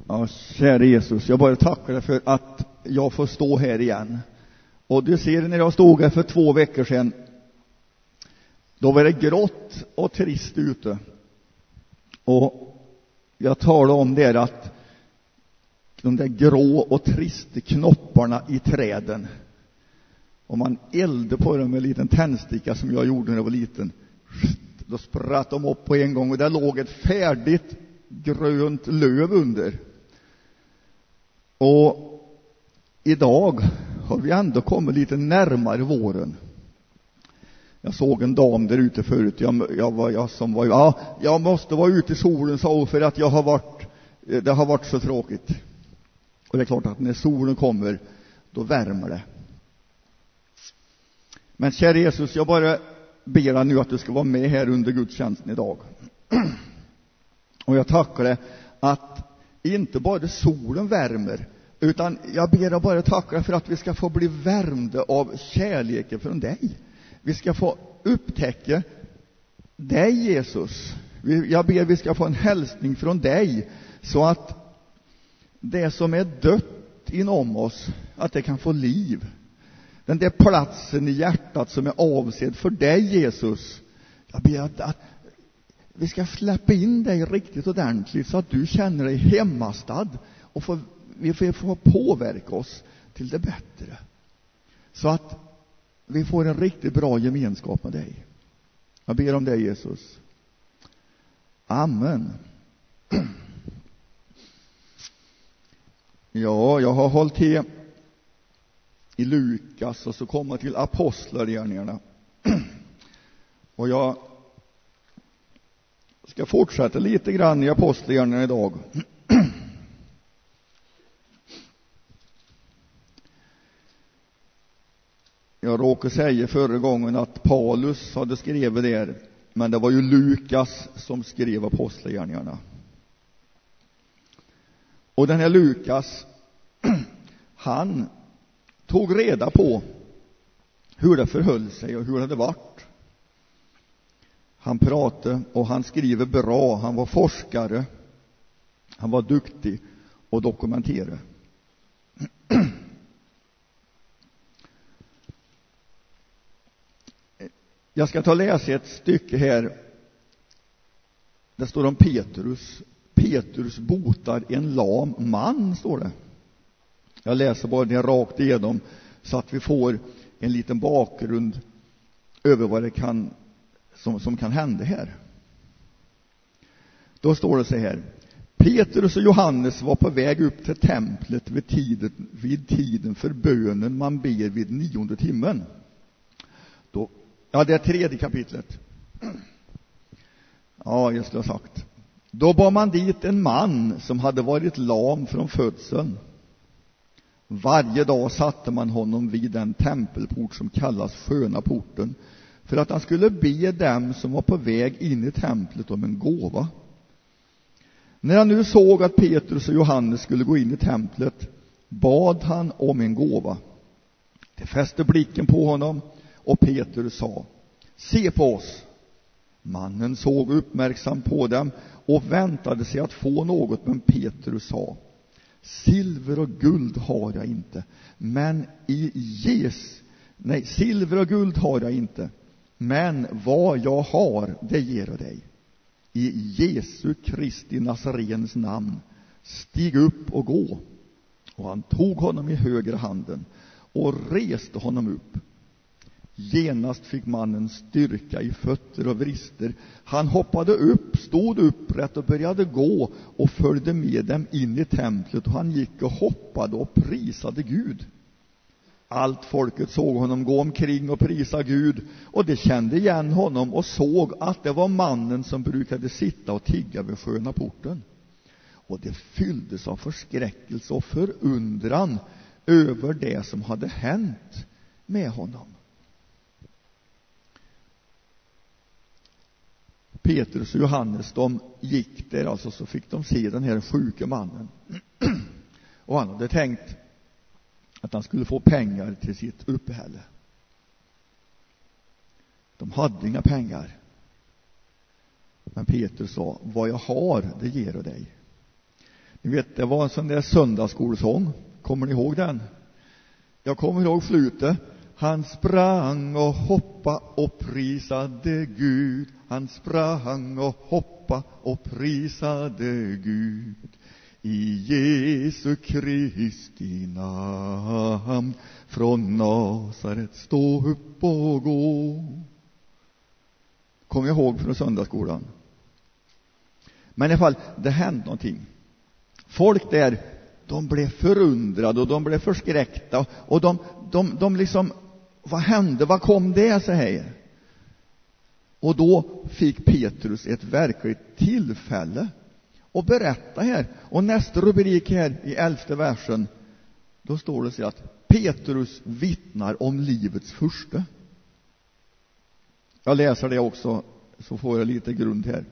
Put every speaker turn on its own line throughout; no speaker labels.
Ja, kära Jesus, jag bara tackar dig för att jag får stå här igen. Och du ser, när jag stod här för 2 veckor sedan, då var det grått och trist ute. Och jag talade om det att de där grå och trista knopparna i träden, om man eldade på dem med en liten tändsticka som jag gjorde när jag var liten, då spratt de upp på en gång och där låg ett färdigt grönt löv under. Och idag har vi ändå kommit lite närmare våren. Jag såg en dam där ute förut. Jag måste vara ute i solen, sa hon, för att det har varit så tråkigt. Och det är klart att när solen kommer, då värmer det. Men kära Jesus, jag bara ber nu att du ska vara med här under gudstjänsten idag. Och jag tackar dig att inte bara solen värmer, utan jag ber dig bara tacka för att vi ska få bli värmda av kärleken från dig. Vi ska få upptäcka dig, Jesus. Jag ber vi ska få en hälsning från dig, så att det som är dött inom oss, att det kan få liv. Den där platsen i hjärtat som är avsedd för dig, Jesus. Jag ber att vi ska släppa in dig riktigt ordentligt, så att du känner dig hemmastad och vi får påverka oss till det bättre. Så att vi får en riktigt bra gemenskap med dig. Jag ber om dig, Jesus. Amen. Ja, jag har hållit till i Lukas och så kommer till apostlagärningarna. Och jag ska fortsätta lite grann i apostlagärningarna idag. Jag råkade säga förra gången att Paulus hade skrivit där, men det var ju Lukas som skrev apostlagärningarna. Och den här Lukas, han tog reda på hur det förhöll sig och hur det hade varit. Han pratade och han skriver bra. Han var forskare. Han var duktig och dokumenterade. Jag ska ta och läsa ett stycke här. Det står om Petrus. Petrus botar en lam man, står det. Jag läser bara det rakt igenom, så att vi får en liten bakgrund över vad det kan som kan hända här. Då står det så här: Petrus och Johannes var på väg upp till templet vid tiden för bönen man ber vid 9:e timmen. Det är 3:e kapitlet. Ja, jag skulle ha sagt. Då bar man dit en man som hade varit lam från födseln. Varje dag satte man honom vid den tempelport som kallas Sköna porten, för att han skulle be dem som var på väg in i templet om en gåva. När han nu såg att Petrus och Johannes skulle gå in i templet, bad han om en gåva. De fäste blicken på honom, och Petrus sa: se på oss. Mannen såg uppmärksamt på dem och väntade sig att få något, men Petrus sa: silver och guld har jag inte, men silver och guld har jag inte, men vad jag har, det ger jag dig. I Jesu Kristi Nazarens namn, stig upp och gå. Och han tog honom i högra handen och reste honom upp. Genast fick mannen styrka i fötter och vrister. Han hoppade upp, stod upprätt och började gå och följde med dem in i templet, och han gick och hoppade och prisade Gud. Allt folket såg honom gå omkring och prisa Gud, och de kände igen honom och såg att det var mannen som brukade sitta och tigga vid Sköna porten. Och det fylldes av förskräckelse och förundran över det som hade hänt med honom. Petrus och Johannes, de gick där, alltså, så fick de se den här sjuke mannen. Och han hade tänkt att han skulle få pengar till sitt uppehälle. De hade inga pengar. Men Petrus sa: vad jag har, det ger jag dig. Ni vet, det var en sån där söndagsskolsång. Kommer ni ihåg den? Jag kommer ihåg slutet. Han sprang och hoppa och prisade Gud. Han sprang och hoppa och prisade Gud. I Jesu Kristi namn från Nasaret stå upp och gå. Kommer jag ihåg från söndagsskolan. Men i alla fall, det hände någonting. Folk där, de blev förundrade och de blev förskräckta. Och de liksom, vad hände? Vad kom det så här? Och då fick Petrus ett verkligt tillfälle att berätta här. Och nästa rubrik här i 11:e versen, då står det så att Petrus vittnar om livets furste. Jag läser det också, så får jag lite grund här.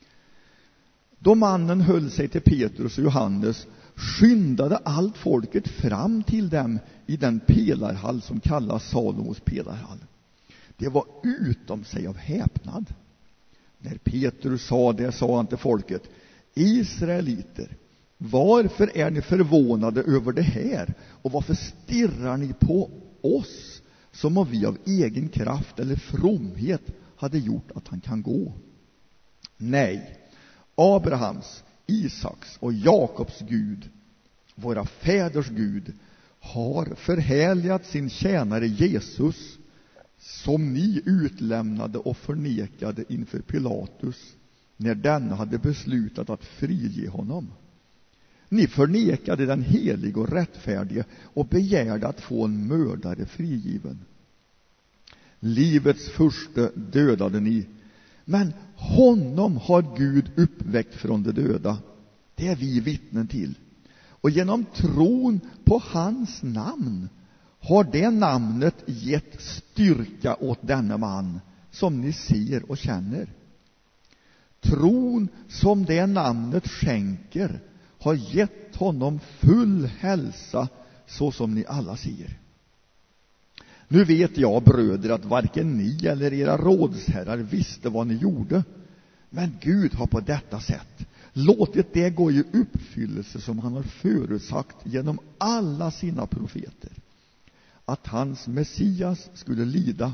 Då mannen höll sig till Petrus och Johannes skyndade allt folket fram till dem i den pelarhall som kallas Salomos pelarhall. Det var utom sig av häpnad. När Petrus sa det, sa han till folket: Israeliter, varför är ni förvånade över det här? Och varför stirrar ni på oss som om vi av egen kraft eller fromhet hade gjort att han kan gå? Nej, Abrahams, Isaks och Jakobs Gud, våra fäders Gud, har förhärligat sin tjänare Jesus, som ni utlämnade och förnekade inför Pilatus när denne hade beslutat att frige honom. Ni förnekade den helige och rättfärdige och begärde att få en mördare frigiven. Livets furste dödade ni, men honom har Gud uppväckt från de döda. Det är vi vittnen till. Och genom tron på hans namn har det namnet gett styrka åt denna man som ni ser och känner. Tron som det namnet skänker har gett honom full hälsa, så som ni alla ser. Nu vet jag, bröder, att varken ni eller era rådsherrar visste vad ni gjorde. Men Gud har på detta sätt låtit det gå i uppfyllelse som han har förutsagt genom alla sina profeter, att hans Messias skulle lida.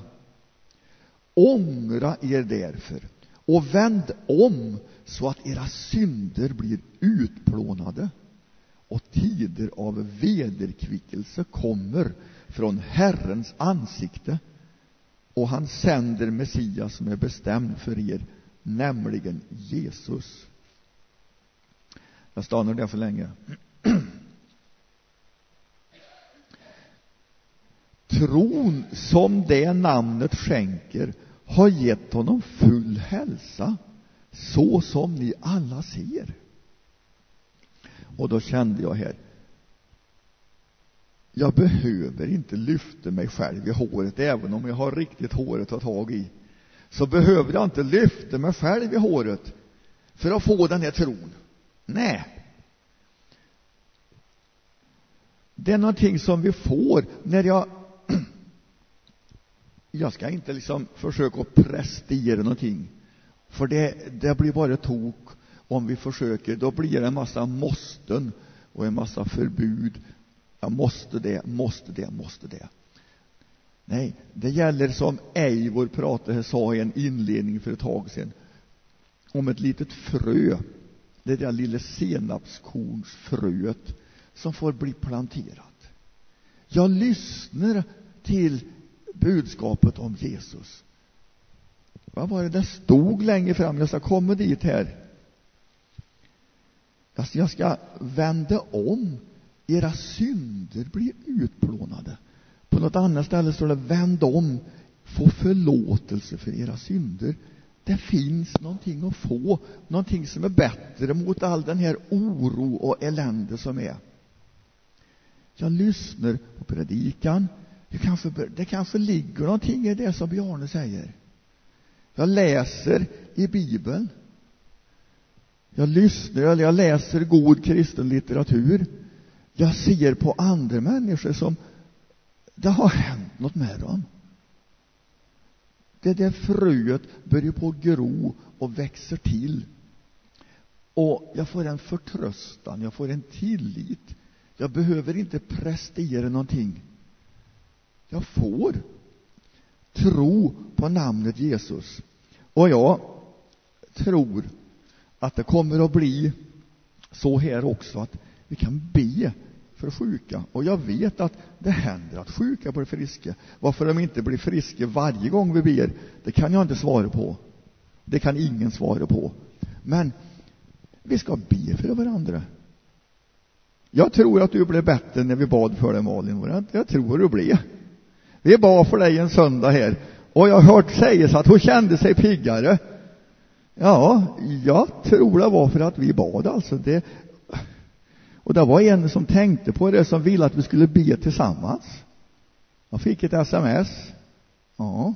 Ångra er därför och vänd om, så att era synder blir utplånade och tider av vederkvickelse kommer från Herrens ansikte, och han sänder Messias som är bestämd för er, nämligen Jesus. Jag stannar där för länge. Tron som det namnet skänker har gett honom full hälsa, så som ni alla ser. Och då kände jag här, jag behöver inte lyfta mig själv i håret. Även om jag har riktigt håret att ta tag i, så behöver jag inte lyfta mig själv i håret för att få den här tron. Nej. Det är någonting som vi får när jag ska inte liksom försöka att prestera någonting, för det blir bara tok om vi försöker. Då blir det en massa måsten och en massa förbud. Jag måste det. Nej, det gäller, som Eivor sa i en inledning för ett tag sedan, om ett litet frö. Det där lilla senapskornsfröet som får bli planterat. Jag lyssnar till budskapet om Jesus. Vad var det stod längre fram? Jag ska komma dit här. Jag ska vända om. Era synder blir utplånade. På något annat ställe står det: vänd om, få förlåtelse för era synder. Det finns någonting att få, någonting som är bättre mot all den här oro och elände som är. Jag lyssnar på predikan. Det kanske ligger någonting i det som Bjarne säger. Jag läser i Bibeln. Jag lyssnar eller jag läser god kristen litteratur. Jag ser på andra människor som det har hänt något med dem. Det där fröet börjar på att gro och växer till. Och jag får en förtröstan, jag får en tillit. Jag behöver inte prestera någonting. Jag får tro på namnet Jesus. Och jag tror att det kommer att bli så här också, att vi kan be för sjuka. Och jag vet att det händer att sjuka blir friska. Varför de inte blir friska varje gång vi ber, det kan jag inte svara på. Det kan ingen svara på. Men vi ska be för varandra. Jag tror att du blev bättre när vi bad för dig, Malin. Jag tror du blev. Vi bad för dig en söndag här. Och jag har hört sägas att hon kände sig piggare. Ja, jag tror det var för att vi bad alltså. Och det var en som tänkte på det, som ville att vi skulle be tillsammans. Jag fick ett sms. Ja.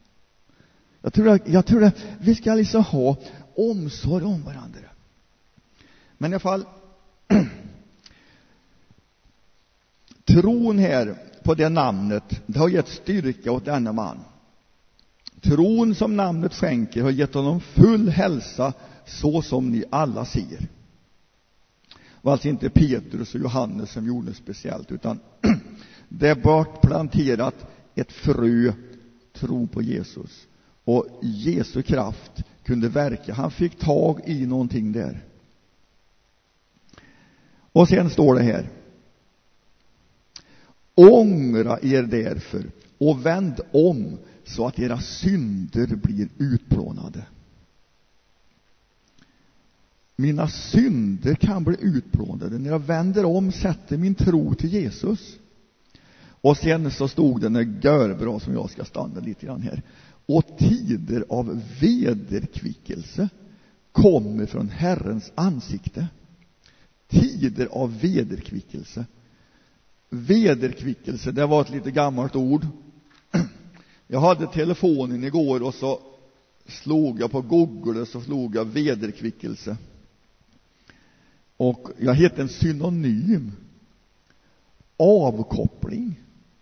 Jag tror att vi ska liksom ha omsorg om varandra. Men i alla fall, tron här på det namnet, det har gett styrka åt denna man. Tron som namnet skänker har gett honom full hälsa, så som ni alla ser. Det var alltså inte Petrus och Johannes som gjorde speciellt, utan det var planterat ett frö tro på Jesus. Och Jesu kraft kunde verka. Han fick tag i någonting där. Och sen står det här: ångra er därför och vänd om, så att era synder blir utplånade. Mina synder kan bli utplånade när jag vänder om, sätter min tro till Jesus. Och sen så stod det, när görbra, som jag ska stanna lite grann här: och tider av vederkvickelse kommer från Herrens ansikte. Tider av vederkvickelse. Vederkvickelse, det var ett lite gammalt ord. Jag hade telefonen igår och så slog jag på Google, så slog jag vederkvickelse. Och jag hittade en synonym: avkoppling.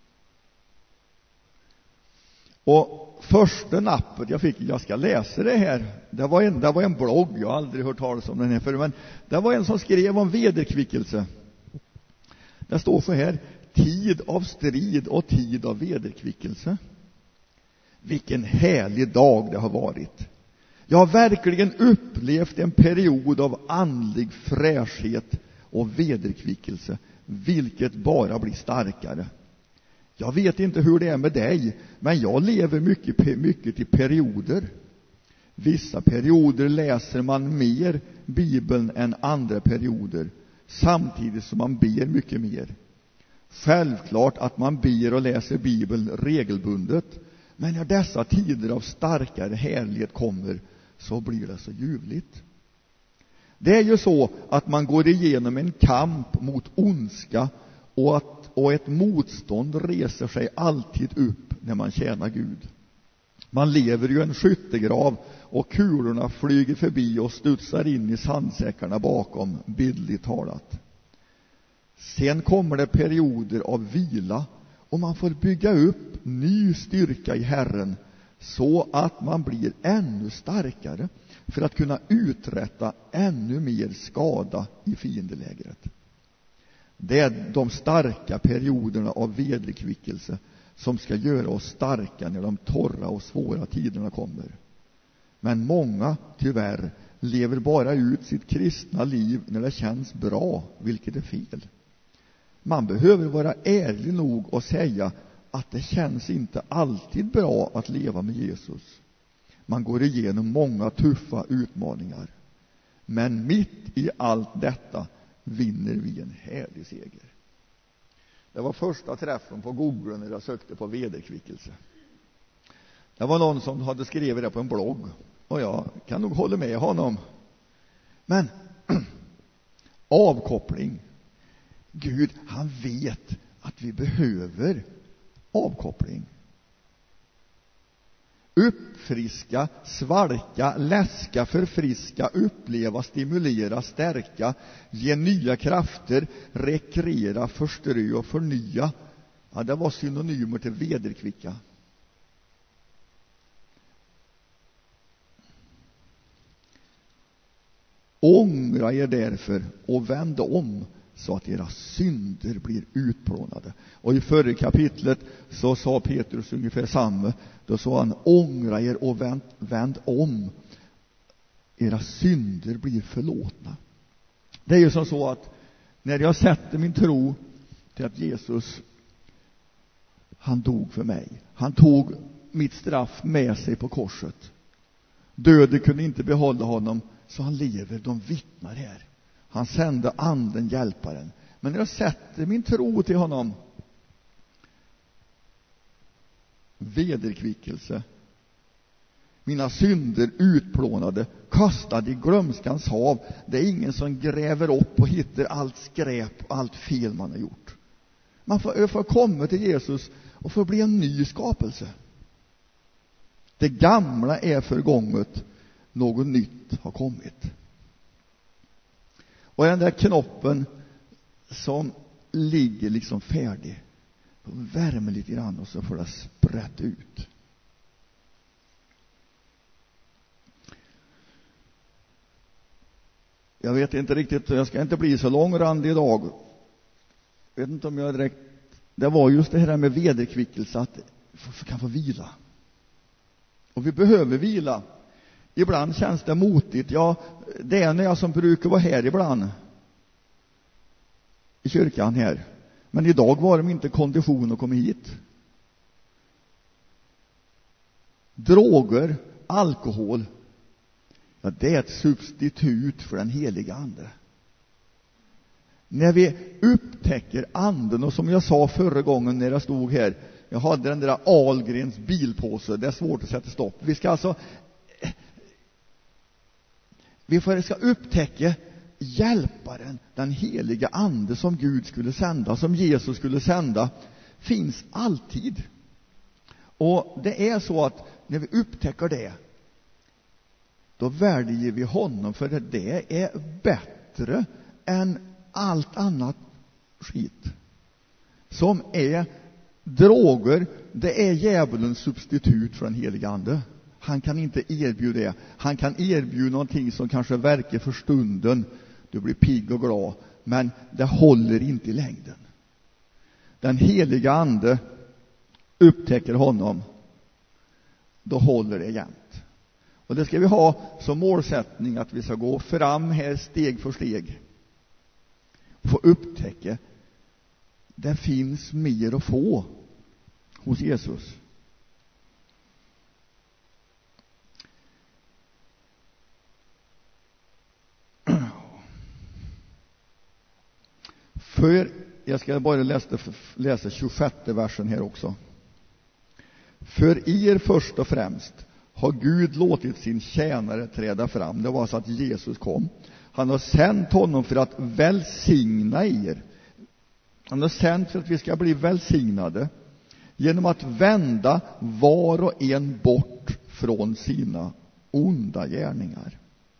Och första nappet jag fick, jag ska läsa det här, det var en blogg, jag har aldrig hört talas om den här förr, men det var en som skrev om vederkvickelse. Det står så här: tid av strid och tid av vederkvickelse. Vilken härlig dag det har varit. Jag har verkligen upplevt en period av andlig fräschhet och vederkvickelse, vilket bara blir starkare. Jag vet inte hur det är med dig, men jag lever mycket i perioder. Vissa perioder läser man mer Bibeln än andra perioder, samtidigt som man ber mycket mer. Självklart att man ber och läser Bibeln regelbundet, men när dessa tider av starkare härlighet kommer, så blir det så ljuvligt. Det är ju så att man går igenom en kamp mot ondska, och ett motstånd reser sig alltid upp när man tjänar Gud. Man lever ju i en skyttegrav, och kulorna flyger förbi och studsar in i sandsäckarna bakom, bildligt talat. Sen kommer det perioder av vila, och man får bygga upp ny styrka i Herren, så att man blir ännu starkare för att kunna uträtta ännu mer skada i fiendelägret. Det är de starka perioderna av vederkvickelse som ska göra oss starka när de torra och svåra tiderna kommer. Men många, tyvärr, lever bara ut sitt kristna liv när det känns bra, vilket är fel. Man behöver vara ärlig nog och säga att det känns inte alltid bra att leva med Jesus. Man går igenom många tuffa utmaningar. Men mitt i allt detta vinner vi en härlig seger. Det var första träffen på Google när jag sökte på vederkvickelse. Det var någon som hade skrivit det på en blogg, och jag kan nog hålla med honom. Men avkoppling. Gud, han vet att vi behöver avkoppling. Uppfriska, svalka, läska, förfriska, uppleva, stimulera, stärka, ge nya krafter, rekreera, förströ och förnya. Ja, det var synonymer till vederkvicka. Ångra er därför och vänd om så att era synder blir utplånade. Och i förra kapitlet så sa Petrus ungefär samma. Då sa han, ångra er och vänd om. Era synder blir förlåtna. Det är ju som så att när jag sätter min tro till att Jesus, han dog för mig. Han tog mitt straff med sig på korset. Döden kunde inte behålla honom, så han lever. De vittnar här. Han sände anden, hjälparen. Men när jag sätter min tro till honom, vederkvickelse, mina synder utplånade, kastade i glömskans hav. Det är ingen som gräver upp och hittar allt skräp och allt fel man har gjort. Man får komma till Jesus och få bli en ny skapelse. Det gamla är förgånget, något nytt har kommit. Och den där knoppen som ligger liksom färdig, de värmer lite grann och så får det sprätt ut. Jag vet inte riktigt, jag ska inte bli så långrandig idag. Jag vet inte om jag direkt... Det var just det här med vederkvickelse, att vi kan få vila. Och vi behöver vila. Ibland känns det motigt. Ja, det är när jag som brukar vara här ibland. I kyrkan här. Men idag var de inte kondition att komma hit. Droger, alkohol. Ja, det är ett substitut för den heliga ande. När vi upptäcker anden, och som jag sa förra gången när jag stod här, jag hade den där Ahlgrens bilpåse, det är svårt att sätta stopp. Vi ska alltså ska upptäcka hjälparen, den heliga ande som Gud skulle sända, som Jesus skulle sända, finns alltid. Och det är så att när vi upptäcker det, då väljer vi honom, för det är bättre än allt annat skit. Som är droger, det är djävulens substitut för den heliga ande. Han kan inte erbjuda det. Han kan erbjuda någonting som kanske verkar för stunden. Du blir pigg och glad, men det håller inte i längden. Den heliga ande upptäcker honom, då håller det jämt. Och det ska vi ha som målsättning, att vi ska gå fram här steg för steg. Få upptäcka, det finns mer att få hos Jesus. För jag ska bara läsa 26 versen här också. För er först och främst har Gud låtit sin tjänare träda fram. Det var så att Jesus kom. Han har sänt honom för att välsigna er. Han har sänt för att vi ska bli välsignade genom att vända var och en bort från sina onda gärningar.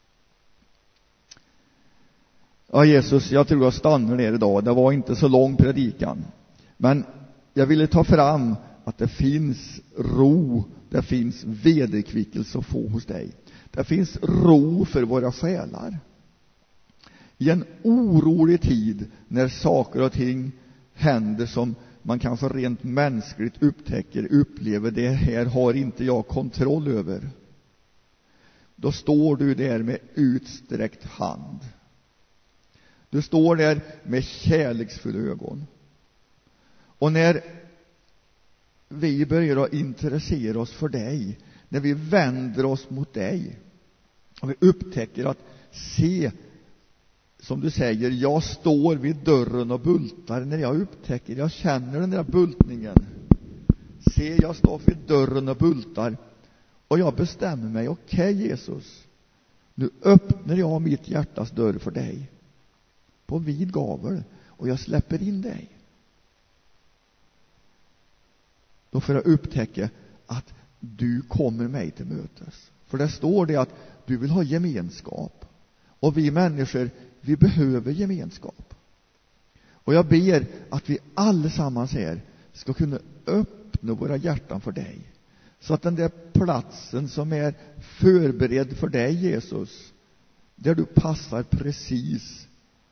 Ja, Jesus, jag tror jag stannar ner idag. Det var inte så lång predikan. Men jag ville ta fram att det finns ro, det finns vederkvickelse att få hos dig. Det finns ro för våra själar. I en orolig tid när saker och ting händer som man kanske rent mänskligt upplever, det här har inte jag kontroll över. Då står du där med utsträckt hand. Du står där med kärleksfulla ögon. Och när vi börjar att intressera oss för dig, när vi vänder oss mot dig och vi upptäcker att se, som du säger, jag står vid dörren och bultar. När jag upptäcker, jag känner den där bultningen. Se, jag står vid dörren och bultar. Och jag bestämmer mig, okej, Jesus, nu öppnar jag mitt hjärtas dörr för dig. På vid gavel. Och jag släpper in dig. Då får jag upptäcka att du kommer mig till mötes. För det står det att du vill ha gemenskap. Och vi människor, vi behöver gemenskap. Och jag ber att vi allesammans här ska kunna öppna våra hjärtan för dig. Så att den där platsen som är förberedd för dig, Jesus, där du passar precis.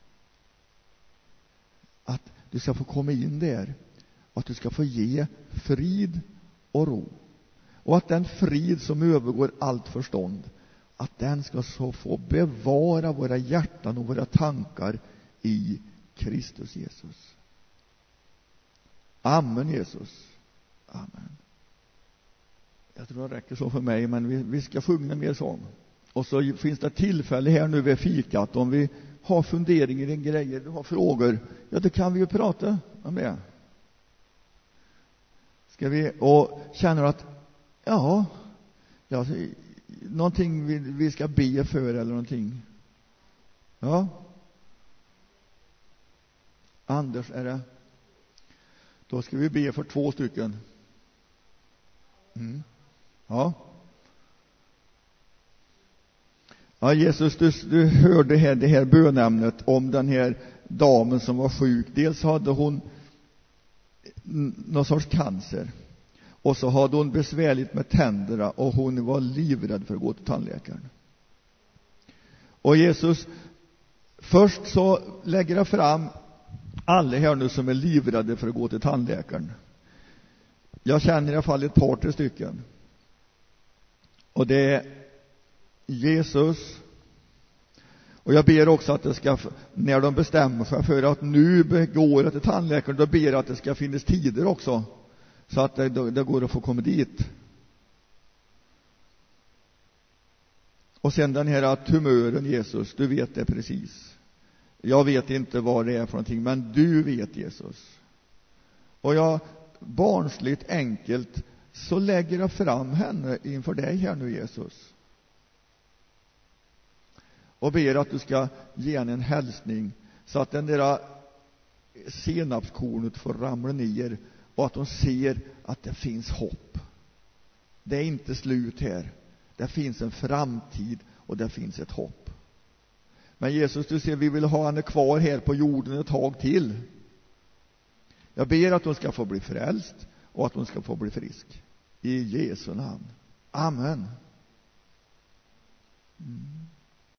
Att du ska få komma in där. Och att du ska få ge frid och ro. Och att den frid som övergår allt förstånd, att den ska så få bevara våra hjärtan och våra tankar i Kristus Jesus. Amen, Jesus. Amen. Jag tror det räcker så för mig, men vi ska sjunga mer sång. Och så finns det tillfälle här nu vid fikat, om vi har funderingar i grejer, du har frågor, ja, det kan vi ju prata om det. Ska vi, och känner att ja, någonting vi ska be för eller någonting. Ja. Anders, är det? Då ska vi be för 2 stycken. Ja. Ja, Jesus, du hörde det här bönämnet om den här damen som var sjuk. Dels hade hon någon sorts cancer. Och så hade hon besvärligt med tänderna och hon var livrädd för att gå till tandläkaren. Och Jesus, först så lägger jag fram alla här nu som är livrädda för att gå till tandläkaren. Jag känner i alla fall ett par 3 stycken. Och det är Jesus. Och jag ber också att det ska, när de bestämmer sig för att nu går jag till tandläkaren, då ber jag att det ska finnas tider också. Så att det går att få komma dit. Och sen den här tumören, Jesus, du vet det precis. Jag vet inte vad det är för någonting, men du vet, Jesus. Och jag barnsligt enkelt så lägger jag fram henne inför dig här nu, Jesus. Och ber att du ska ge henne en hälsning så att den där senapskornet får ramla ner och att de ser att det finns hopp. Det är inte slut här. Det finns en framtid och det finns ett hopp. Men Jesus, du ser, vi vill ha henne kvar här på jorden ett tag till. Jag ber att hon ska få bli frälst och att hon ska få bli frisk. I Jesu namn. Amen.